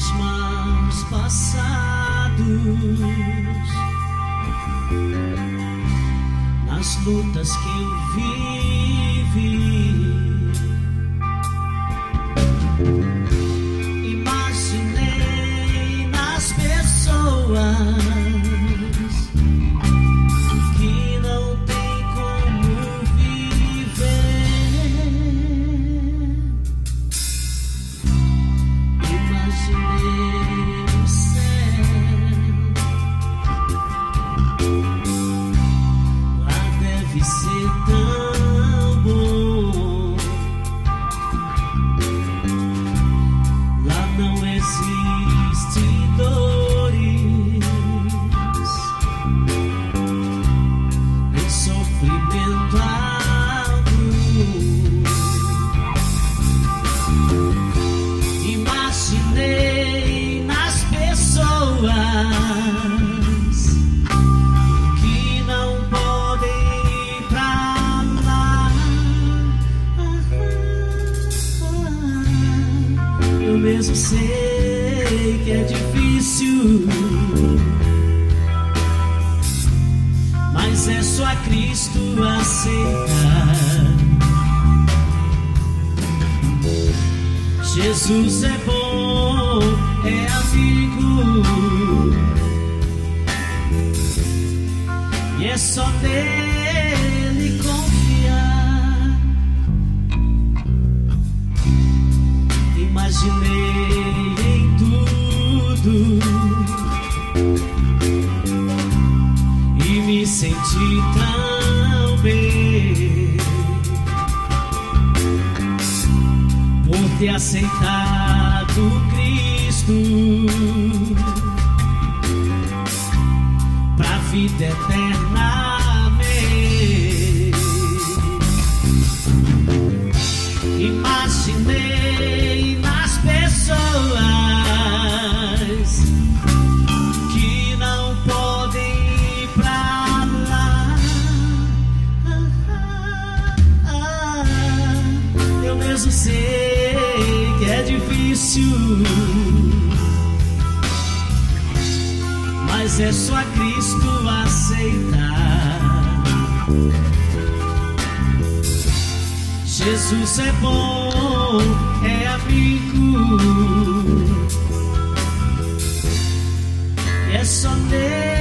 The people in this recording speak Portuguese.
os maus passados, nas lutas que eu vivi. Imaginei nas pessoas que não tem como viver. Imaginei o céu, lá deve ser tão bom. Lá não existe dores, nem sofrimento algum. Imaginei nas pessoas que não podem ir pra lá. Eu mesmo sei que é difícil, mas é só Cristo aceitar. Jesus é bom, é amigo, e é só nele confiar. Imaginei em tudo e me senti tão bem por ter aceitado Cristo pra vida eternamente. Imaginei nas pessoas que não podem ir pra lá. Eu mesmo sei que é difícil, mas é só Cristo aceitar. Jesus é bom, é amigo, e é só nele